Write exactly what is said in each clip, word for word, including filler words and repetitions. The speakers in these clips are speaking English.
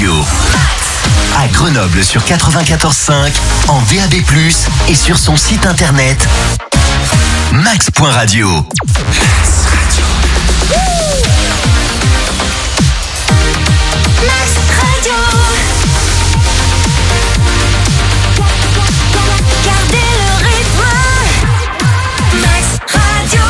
Radio. À Grenoble sur quatre-vingt-quatorze cinq, en D A B plus, et sur son site internet max point radio. Max Radio. Max Radio. Gardez le rythme. Max Radio.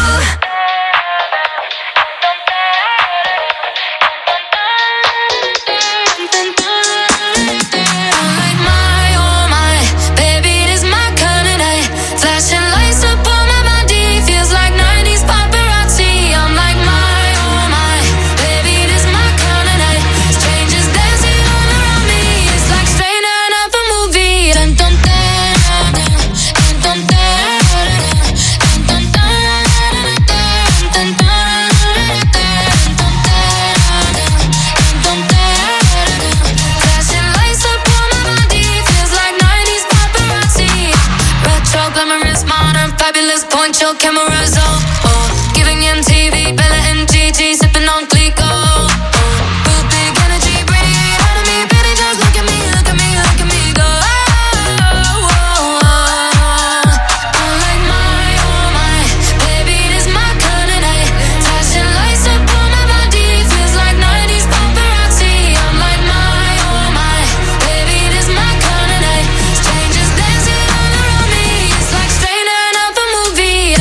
Poncho cameras off, oh, giving M T V, Bella and G G, sipping on Clico. Oh, real big energy, breathe out of me, baby, just look at me, look at me, look at me, go. Oh, oh, oh, oh. I'm like my, oh my, baby, this my kind of night. Flashing lights up on my body, feels like nineties paparazzi. I'm like my, oh my, baby, this my kind of night. Strangers dancing all around me, it's like straight out of a movie.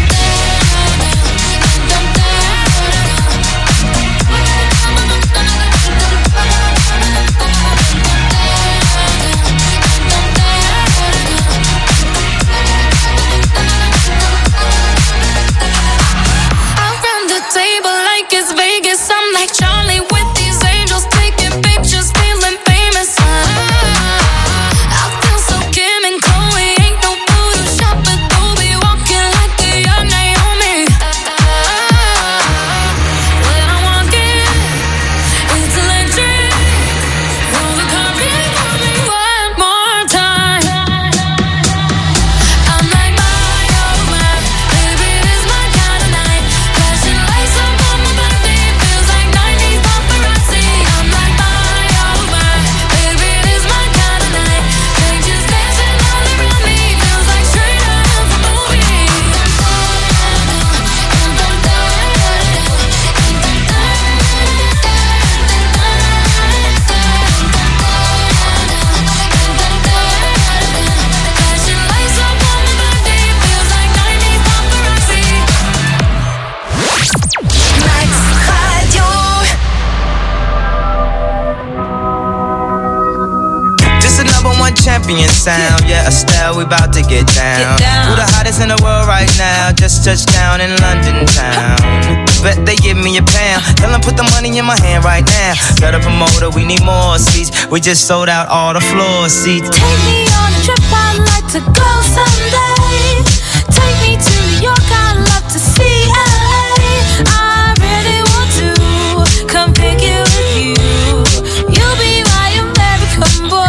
Champion sound, yeah, Estelle, we about to get down. get down. Who the hottest in the world right now? Just touched down in London town. Bet they give me a pound. Tell them put the money in my hand right now. Got a promoter, we need more seats. We just sold out all the floor seats. Take me on a trip, I'd like to go someday. Take me to New York, I'd love to see L A. I really want to come pick you with you. You'll be my American boy.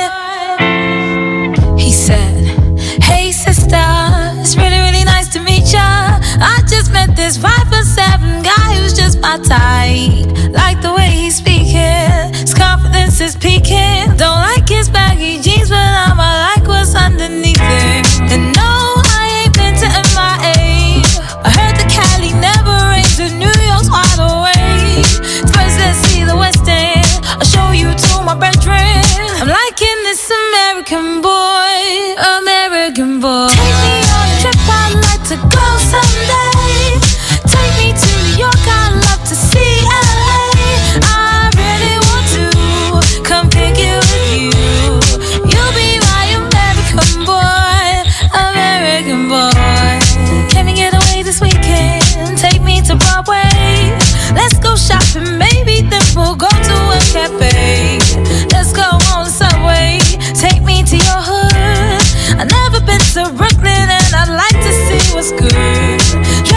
It's really, really nice to meet ya. I just met this five foot seven guy who's just my type. Like the way he's speaking, his confidence is peaking. Don't like his baggy jeans, but I'ma like what's underneath it. And no, I ain't been to M I A. I heard the Cali never rains and New York's wide awake. First let's see the West End, I'll show you to my bedroom. I'm liking this American boy, American boy. Take me on a trip, I'd like to go someday. Take me to New York, I'd love to see L A. I really want to come pick you with you. You'll be my American boy, American boy. Can we get away this weekend? Take me to Broadway. Let's go shopping, maybe then we'll go to a cafe. Let's go on the subway, take me to your hood. I've never been to Brooklyn and I'd like to see what's good.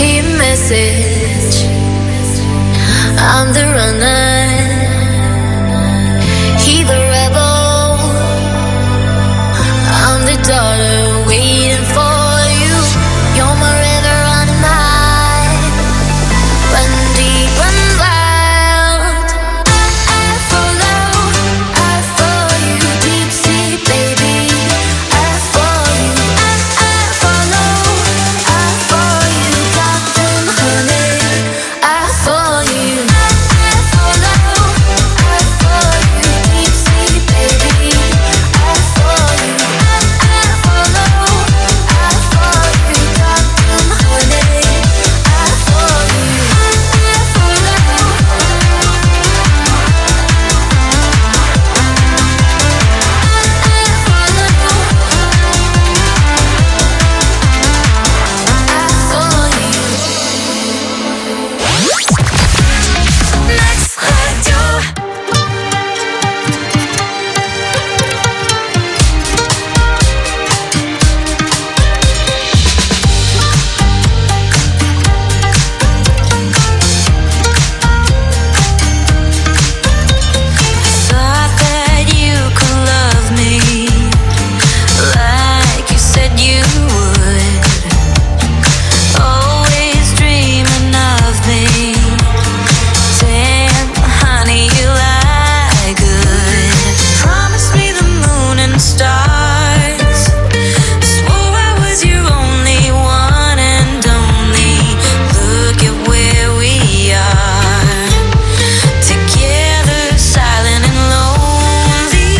key message. I'm the runner, he the rebel. I'm the daughter waiting for you. You're my river running high, run deep, run wild. I, I follow, I follow you, deep sea baby. I follow you, I, I follow, I follow you, Captain Honey. I follow you, I, I follow, I follow you, deep sea baby. I follow you, I, I follow, I follow you, Captain Honey. I follow you, I, I follow. Max Radio. Thought that you could love me like you said you would. Always dreaming of me. Damn, honey, you lie good. Promised me the moon and stars. Swore I was your only one and only. Look at where we are. Together, silent and lonely.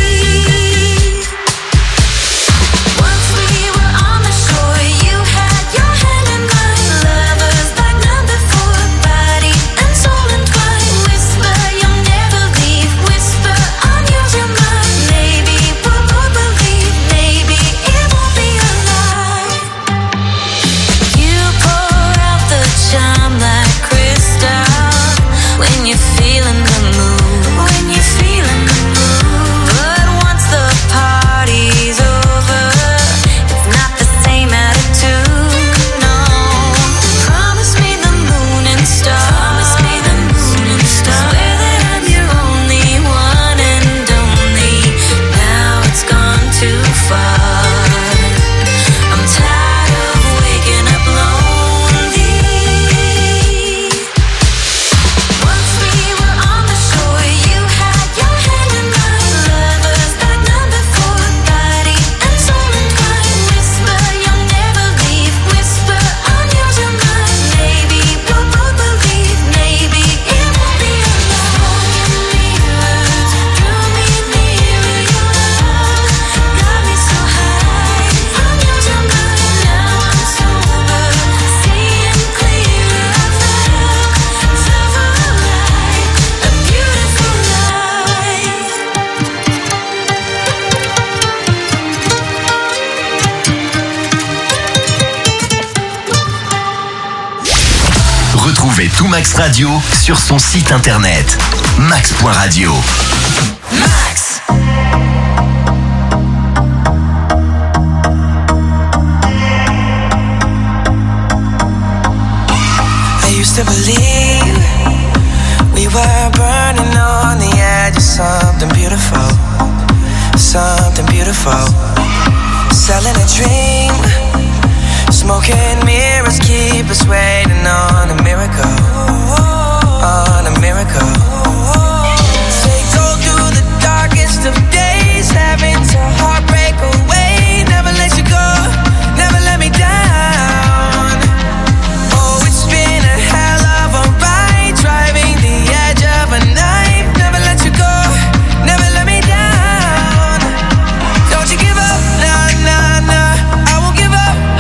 Once we were on the shore, you had your hand in mine. Lovers like none before, body and soul entwined. Whisper, you'll never leave. Whisper, I'll use your mind. Maybe we'll both believe. Maybe it won't be a lie. You pour out the charm like crystal when you're feeling the mood. When you're feeling the mood. But once the party's over, it's not the same attitude. No. Promise me the moon and stars. Promise me the moon and stars. Swear that I'm your only one and only. Now it's gone too far. I'm tired of waking up lonely. Once we were on the shore, you had your hand in mine. Lovers like none before, body and soul entwined. Whisper, you'll never leave. Whisper, I'll use your mind. Maybe we'll both believe. Maybe it won't be a lie. Mirrors drew me nearer. Your love got me so high. I'll use your mind. Now I'm sober, seeing clearer. I felt, felt alive, a beautiful life. Retrouvez tout Max Radio sur son site internet max point radio. Max. I used to believe we were burning on the edge of something beautiful, something beautiful. Selling a dream, smoking mirrors keep us waiting on a miracle, on a miracle. They go through the darkest of days, having to heartbreak away. Never let you go, never let me down. Oh, it's been a hell of a ride, driving the edge of a knife. Never let you go, never let me down. Don't you give up, nah, nah, nah. I won't give up,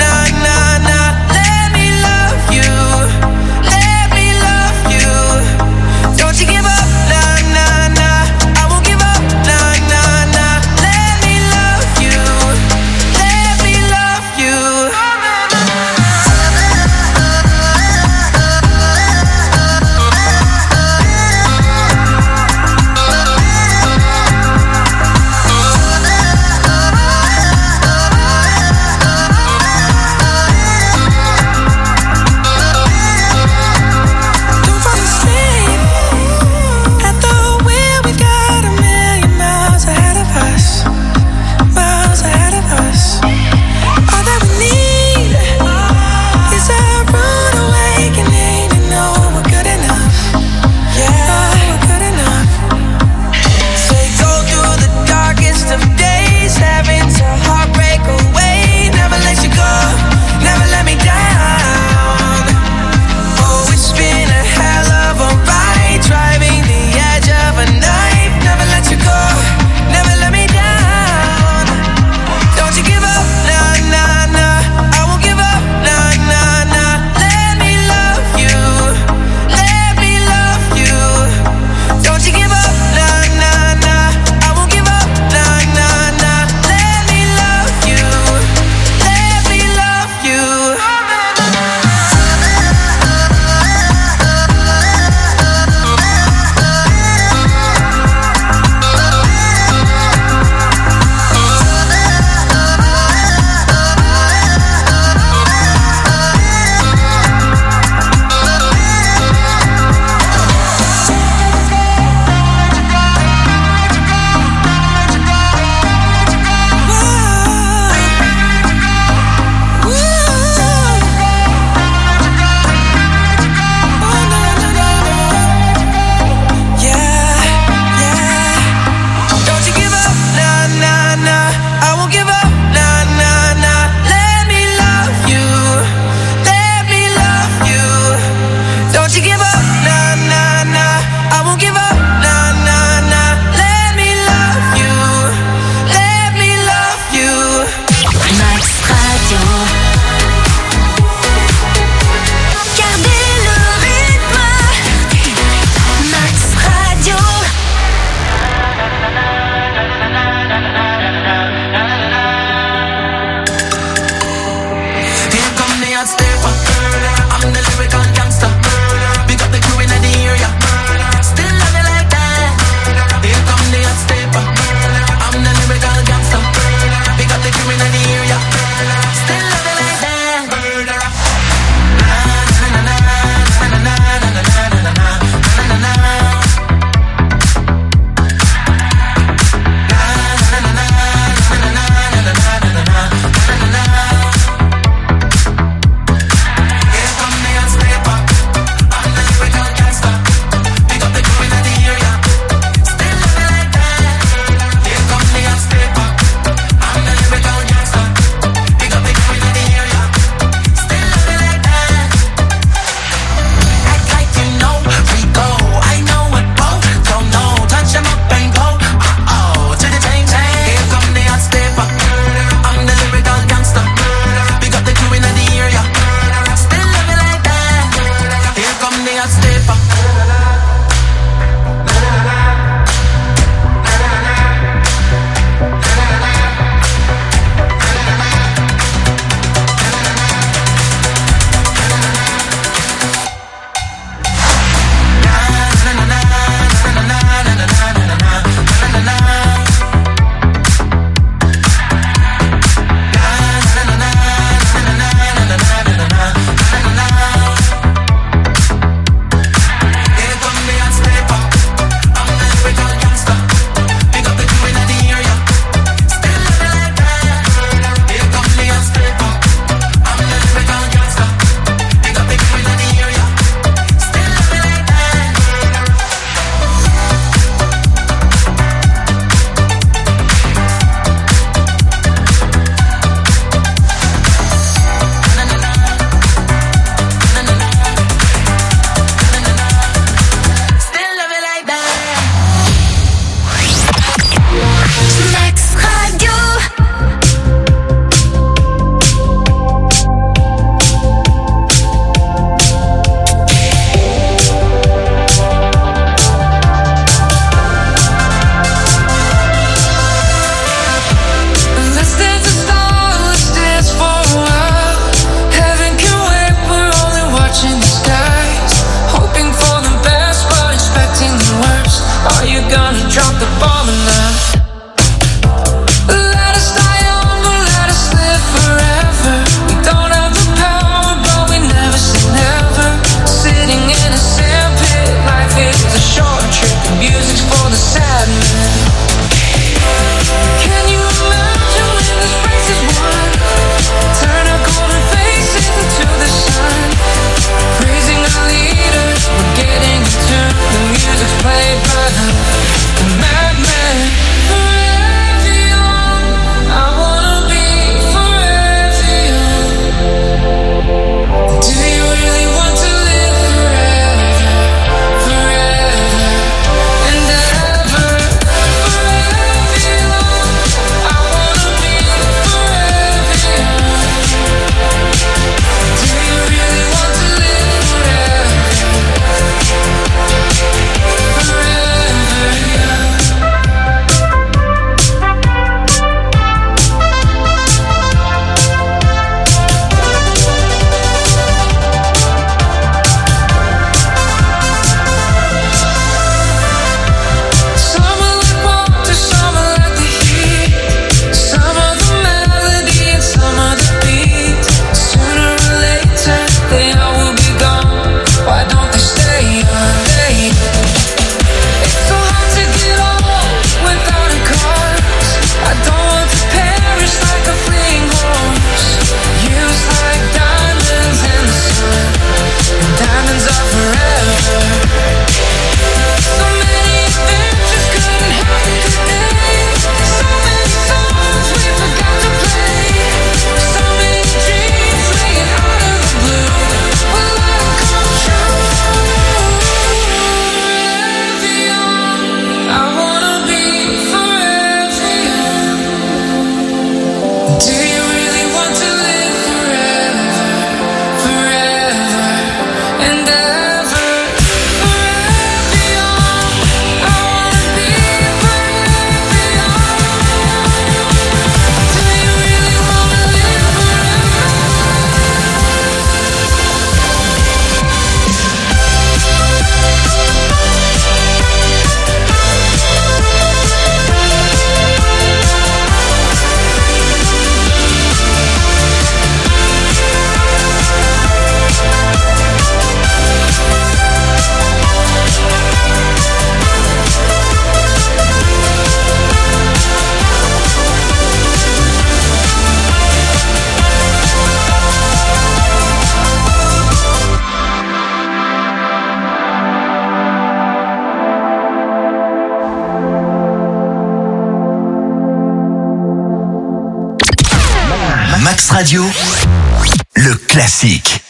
Radio, le classique.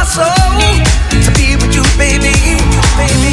soul to be with you, baby, baby.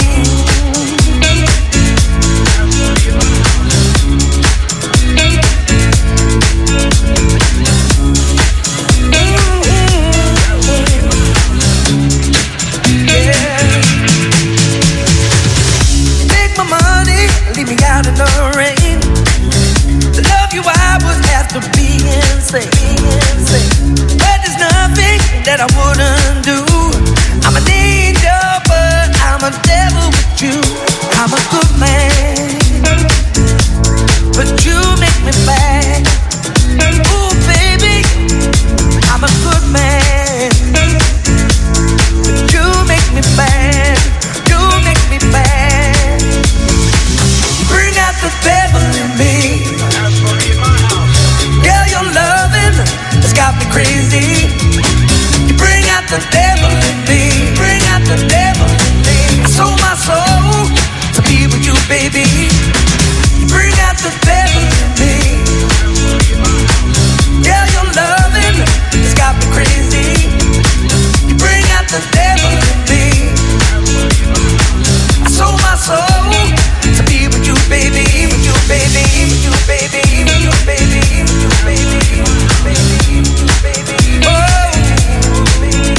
Leave me out in the rain. To love you I would have to be insane, insane. But there's nothing that I wouldn't do. I'm an angel but I'm a devil with you. I'm a good man but you make me bad. Ooh baby, I'm a good man but you make me bad. You make me bad. Bring out the devil in me. Girl, your loving has got me crazy. You bring out the devil in me. Bring out the devil in me. I sold my soul to be with you, baby. You bring out the devil in me. Girl, your loving has got me crazy. You bring out the devil in me. I sold my soul to be with you, baby, with you, baby, with you, baby, with you, baby, with you, baby, with you, baby, with you, baby. Oh, baby.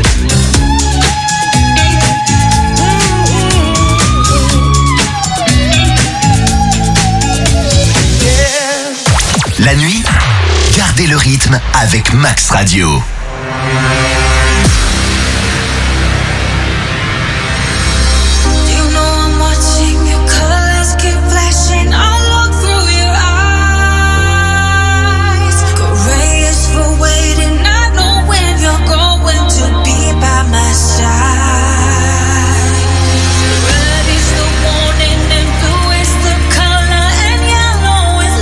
Yeah. La nuit, gardez le rythme avec Max Radio.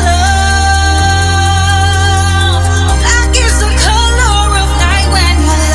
Like it's the color of night when you're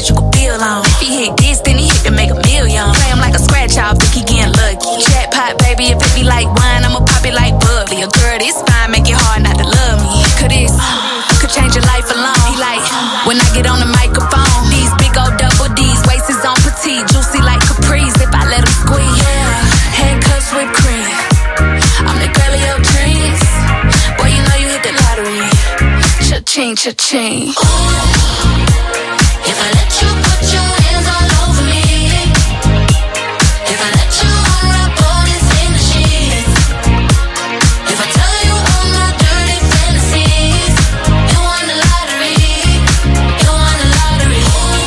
you could build on. If he hit this, then he hit to make a million. Play him like a scratch off, think he getting lucky. Jackpot, baby, if it be like wine, I'ma pop it like bubbly. A girl this fine, make it hard not to love me. Could this could change your life alone. He like, when I get on the microphone, these big old double D's, waist is on petite, juicy like Capri's. If I let him squeeze, yeah, handcuffs with cream. I'm the girl of your dreams. Boy, you know you hit the lottery. Cha-ching, cha-ching. If I let you put your hands all over me, if I let you unwrap all this in the sheets, if I tell you all my dirty fantasies, you won the lottery, you won the lottery.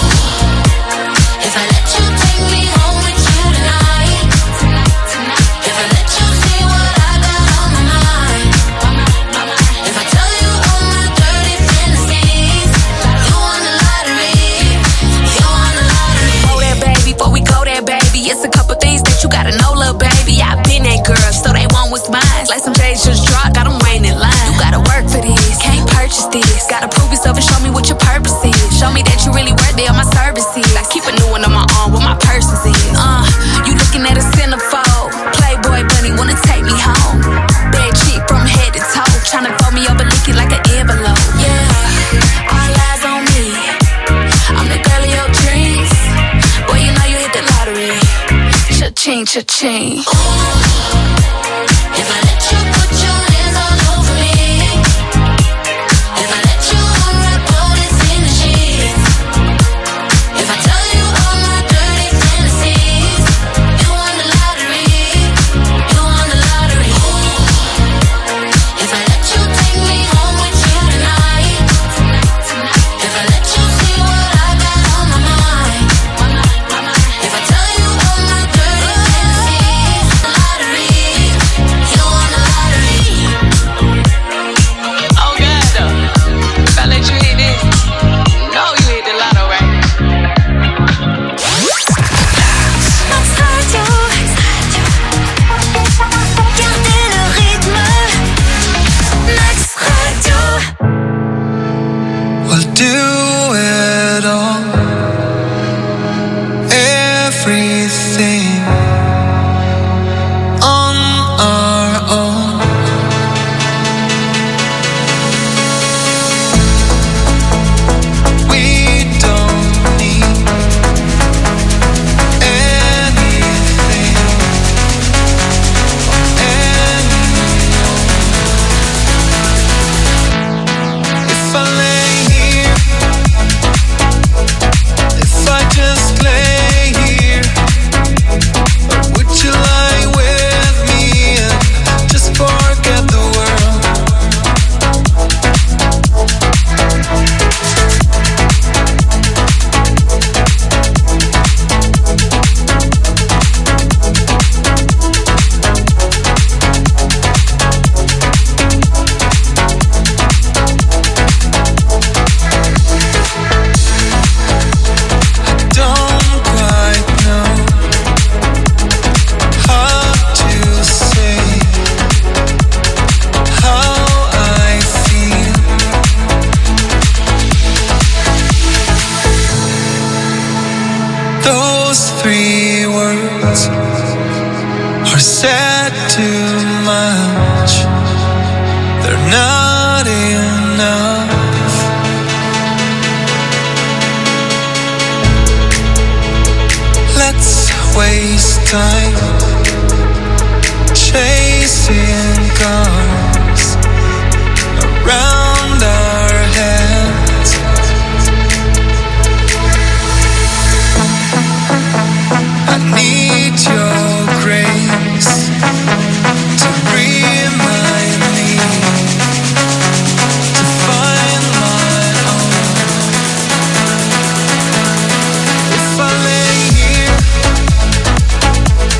If I let you take me home with you tonight, if I let you see what I got on my mind, if I tell you all my dirty fantasies, you won the lottery, you won the lottery. Oh, that baby, before we go there, baby, it's a couple things that you gotta know, little baby. I've been that girl, so they want what's mine. Like some J's just dropped, got them waiting in line. You gotta work for this, can't purchase this. Gotta prove yourself and show me what your purpose is. Show me that you really worthy of my services. I keep a new one on my arm, what my purpose is. Uh, you looking at a centerfold. Playboy bunny wanna take me home. Bad chick from head to toe, tryna fold me over, lick it like an envelope. Yeah, all eyes on me. I'm the girl of your dreams. Boy, you know you hit the lottery. Cha-ching, cha-ching. If I let you put your hands all over me, if I let you unwrap all this in the sheets, if I tell you all my dirty fantasies, you won the lottery, you won the lottery. If I let you take me home with you tonight, if I let you see what I got on my mind, if I tell you all my dirty fantasies, the lottery, you won the lottery. Oh God, though. If I let you hit this, you know you hit the lotto, right? Max Radio. Gardez le rythme. Max Radio. We'll do it all, everything on our own. We don't need anything from anyone. If I lay here, if I just lay here, or would you lie with me and just forget the world? Don't quite know how to say how I feel. Those three words are said too much. They're not enough. Let's waste time chasing cars around our heads. I need your grace to remind me to find my own. If I lay here,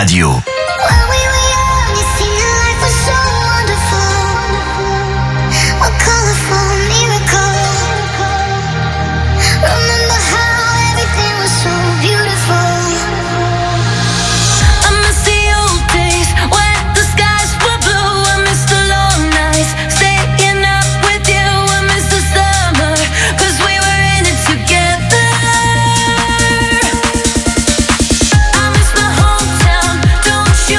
Radio. Don't you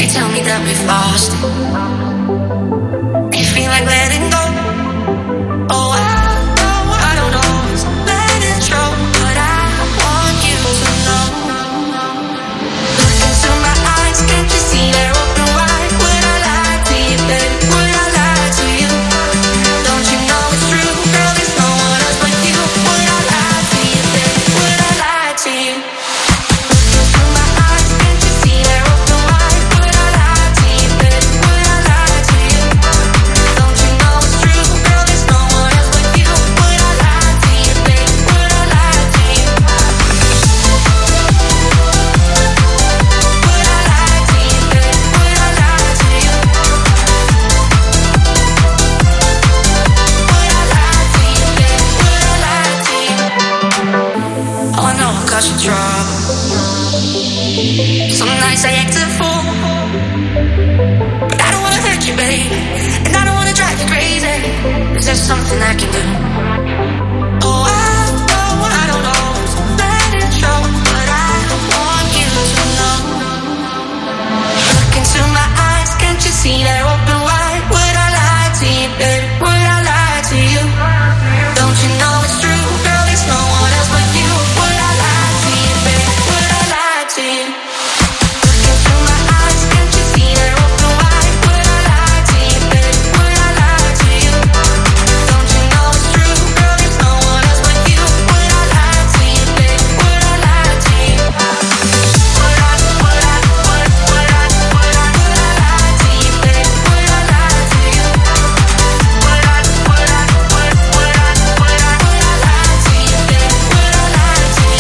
They tell me that we've lost it. You feel like letting go. Oh, I, I don't always let it show, but I want you to know. Look into my eyes, can't you see they're open wide? Would I lie to you, baby? Would I lie to you? Don't you know it's true, girl? There's no one else but you. Would I lie to you, baby? Would I lie to you? Look into my eyes, can't you see they're open wide? Would I lie to you, baby? Would I lie to you? Don't you know it's true, girl? There's no one else but you. Would I lie to you, baby? Would I lie to you? Would I lie to you, baby? Would I lie to you? Would I lie to you, baby? Would I lie to you? Oh, I know I caused you trouble. Some nights I act a fool, but I don't wanna hurt you, babe, and I don't wanna drive you crazy. Is there something I can do? Oh, I, oh, I don't know, let it show, but I want you to know. Look into my eyes, can't you see they're open wide? Would I lie to you, baby? Would I lie to you? Don't you know it's true, girl? There's no one else but you. Would I lie to you, baby? Would I lie to you? Look into my eyes, can't you see they're open wide? Would I lie to you, baby? Would I lie to you? Don't you know it's true, girl? There's no one else but you. Would I lie to you, baby? Would I lie to you? Would I, would I, would, would I, would I, would I lie to you, baby? Would I lie to you? Would I, would I, would, would I, would I, would I lie to you, baby? Would I lie to you?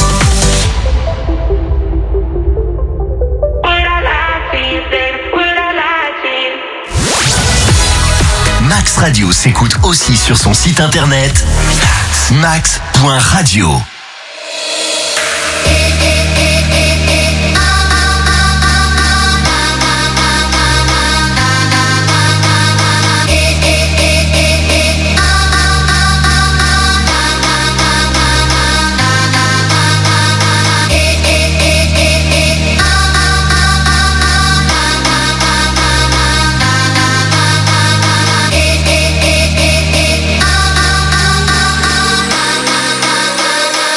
Would I lie to you, baby? Would I lie to you? Max Radio s'écoute aussi sur son site internet max point radio. I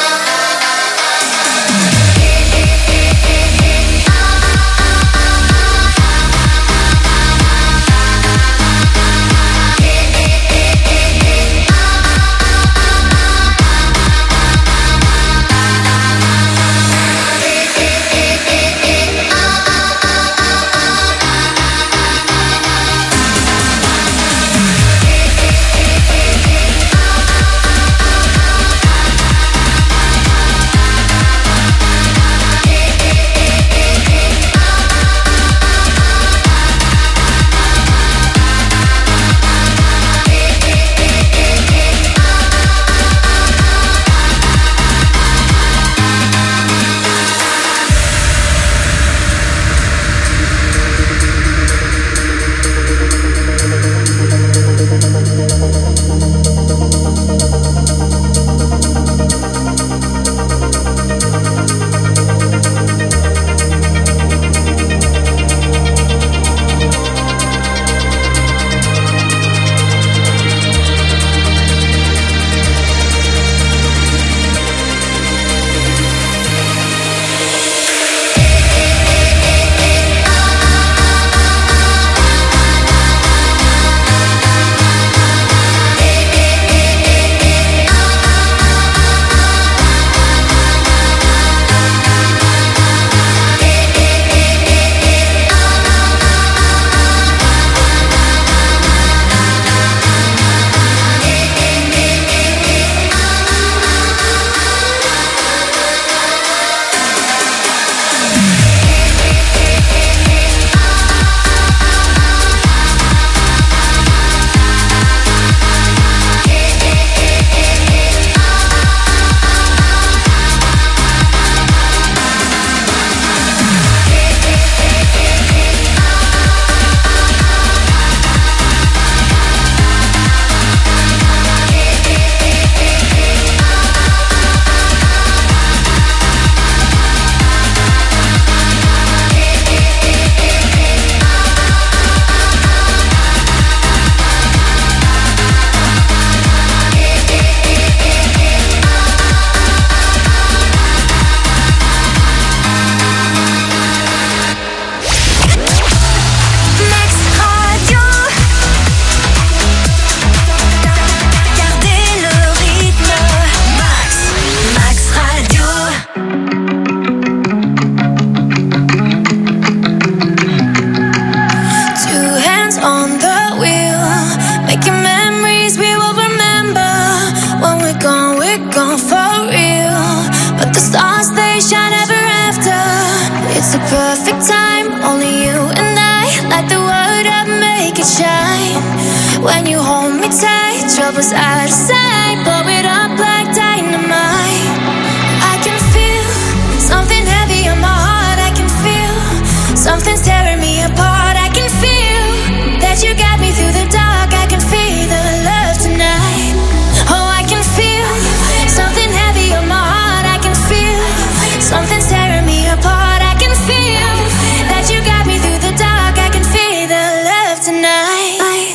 When you hold me tight, trouble's out of sight. Blow it up like dynamite. I can feel something heavy on my heart. I can feel something's tearing me apart. I can feel that you got me through the dark. I can feel the love tonight. Oh, I can feel something heavy on my heart. I can feel something's tearing me apart. I can feel that you got me through the dark. I can feel the love tonight.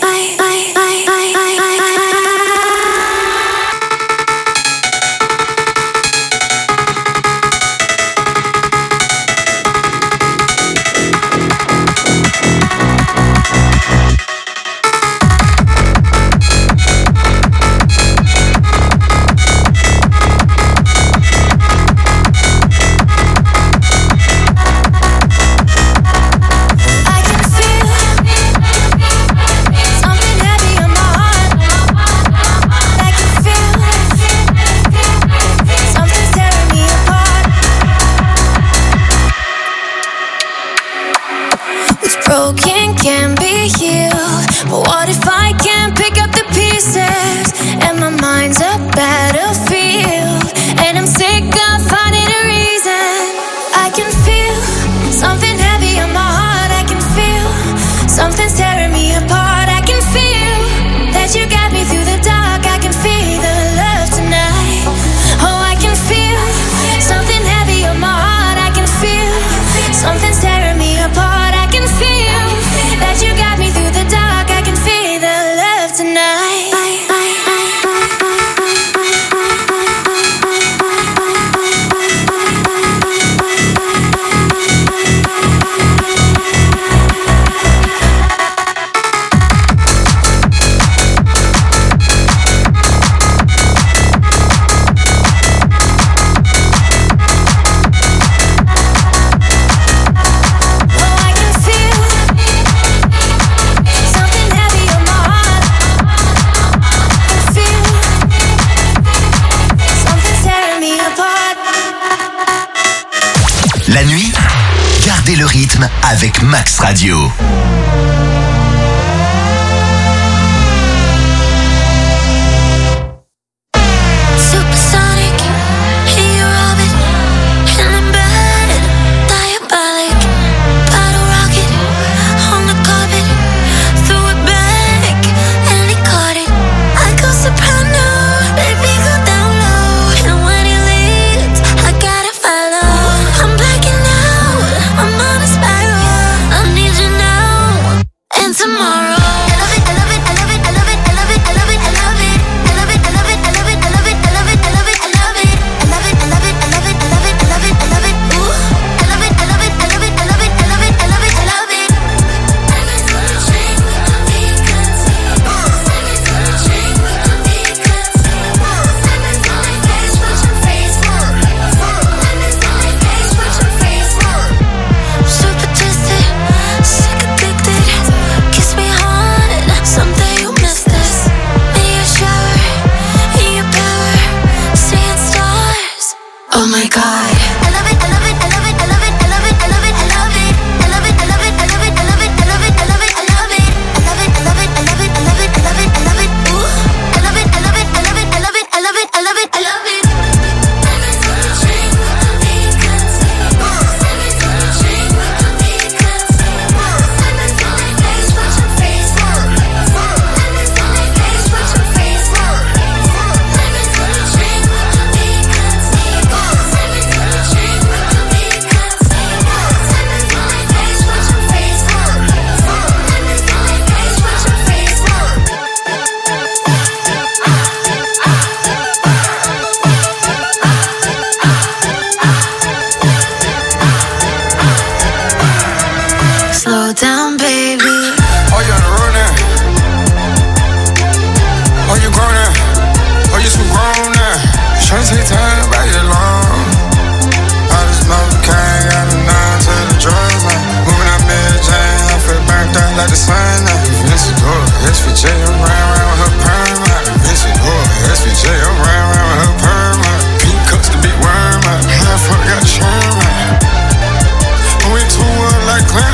Broken can be healed, but what if I can't pick up the pieces? And my mind's a battlefield, and I'm sick of finding a reason. I can feel something heavy on my heart. I can feel something's tearing me apart. I can feel that you got me through the dark. I can feel the love tonight. Oh, I can feel something heavy on my heart. I can feel something's tearing me apart. I can feel that you got me through the dark. I can feel the love tonight. La nuit, gardez le rythme avec Max Radio. Supersonic, in your orbit, and embedded, diabolic, bottle rocket, on the carpet, threw it back, and he caught it. I go soprano, baby go down low, and when he leaves, I gotta follow. I'm blacking out, I'm on a spiral, I need you now, and tomorrow. I love it, I love it, I love it, I love it, I love it, I love it, I love it. I love it, I love it, I love it, I love it, I love it, I love it, I love it. I love it, I love it, I love it, I love it, I love it, I love it. Ooh. I love it, I love it, I love it, I love it, I love it, I love it, I love it. Diamonds gonna change with the beacons. Diamonds gonna change with the beacons. Diamonds on my face, watch your face. Diamonds on my face, watch your face. Super twisted, sick addicted. Kiss me hard, someday you'll miss this. Me a shower, in your power, seeing stars. Oh my God. I love it, I love it, I love it, I love it, I love it, I love it, I love it. I love it, I love it, I love it, I love it, I love it, I love it, I love it. I love it, I love it, I love it, I love it, I love it, I love it. Ooh. I love it, I love it, I love it, I love it, I love it, I love it, I love it. Diamonds gonna change with the beacons. Diamonds gonna change with the beacons. Diamonds on my face, watch your face. Diamonds on my face, watch your face. Diamonds gonna change with the beacons. Diamonds gonna change with the beacons. Diamonds on my face, watch your face. Diamonds on my face, watch your face. Slow down, baby. Oh, you on the road now? Oh, you grown now? Oh, you too grown now? Tryna take time, back it long. I just know the kind, got a nine to the drugs now. Moving out Mary Jane, I feel burnt out like the sun now. Vince Adora, S for J, I'm right.